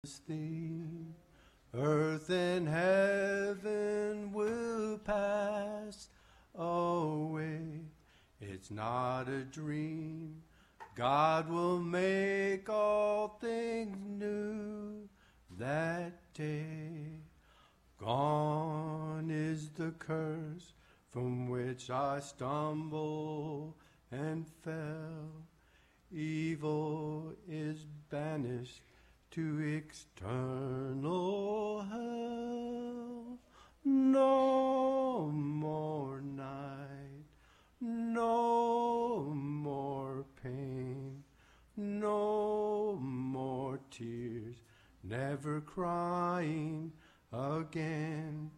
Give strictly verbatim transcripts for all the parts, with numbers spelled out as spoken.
thee. Earth and heaven will pass away. It's not a dream. God will make all things new that day. Gone is the curse from which I stumbled and fell. Evil is banished to external hell. No more night, no more pain, no more tears, never crying again.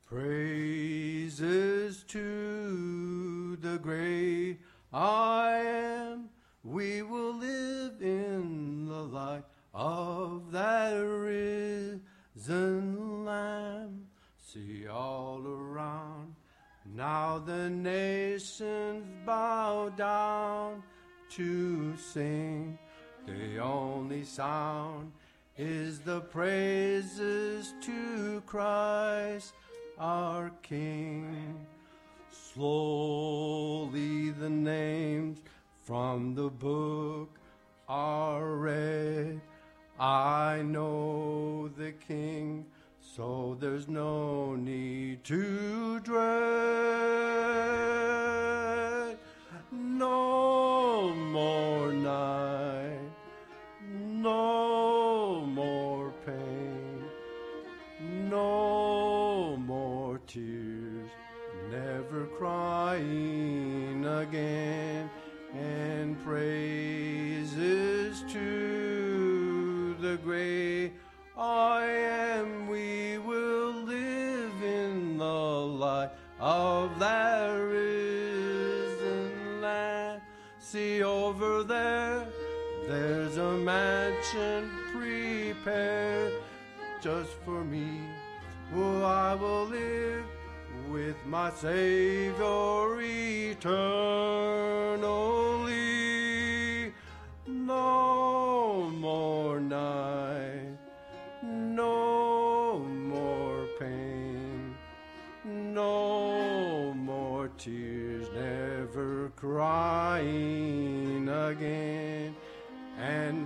Praises to the great I Am. We will live in the light of that risen Lamb. See all around, now the nations bow down to sing. The only sound is the praises to Christ our King. Slowly the names from the book are read. I know the King, so there's no need to dread. No more night, no more pain, no more tears, never crying again. And praises to the great I Am. We will live in the light of that risen Lamb. See over there, there's a mansion prepared just for me. Oh, I will live with my Savior eternally. No more night, no more pain, no more tears, never crying again. And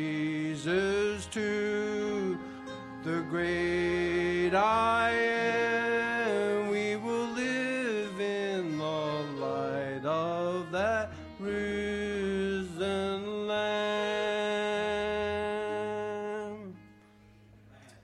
praises to the great I Am.